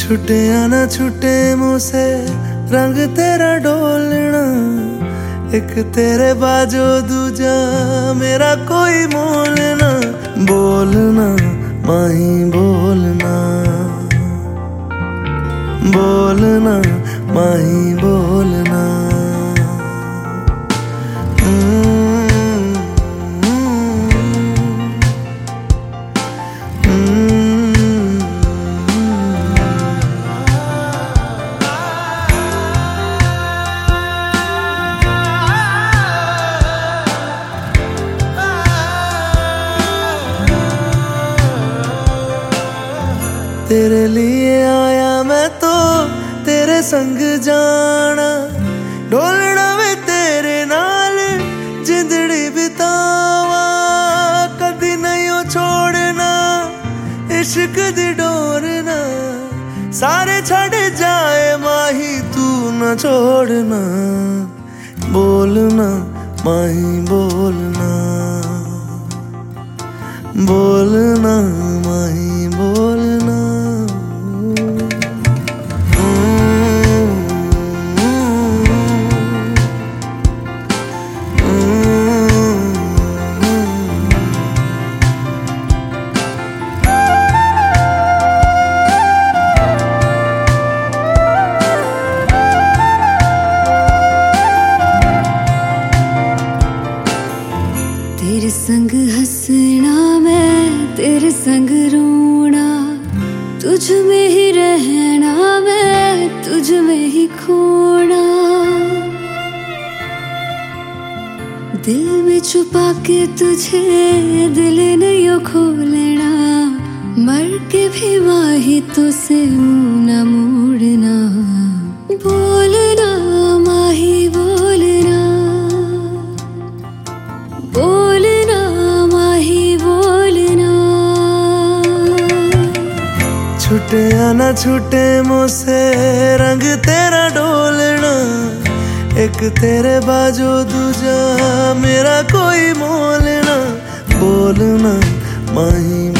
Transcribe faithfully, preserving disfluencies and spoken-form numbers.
छुटे या ना छुटे मुझसे रंग तेरा डोलना, एक तेरे बाजो दूजा मेरा कोई मोल ना। बोलना माही बोलना, बोलना माही बोलना। तेरे लिए आया मैं तो तेरे संग जाना, डोलना वे तेरे नाल जिंदड़ी बितावा। कदी नहीं छोड़ना इश्क दी डोरना, सारे छड़ जाए माही तू न छोड़ना। बोलना माही बोलना, बोलना माही बोलना। तेरे संग हंसना मैं तेरे संग रोना, तुझ में ही रहना मैं तुझ में ही खोना। दिल में छुपा के तुझे दिल नहीं खोलना, मर के भी माही तुझसे मुंह न मोड़ना। बोलना माही बोलना, बोलना माही बोलना। छुटे या ना छुटे मुझसे रंग तेरा डोलना, एक तेरे बाजो दूजा मेरा कोई मोल ना। बोलना माही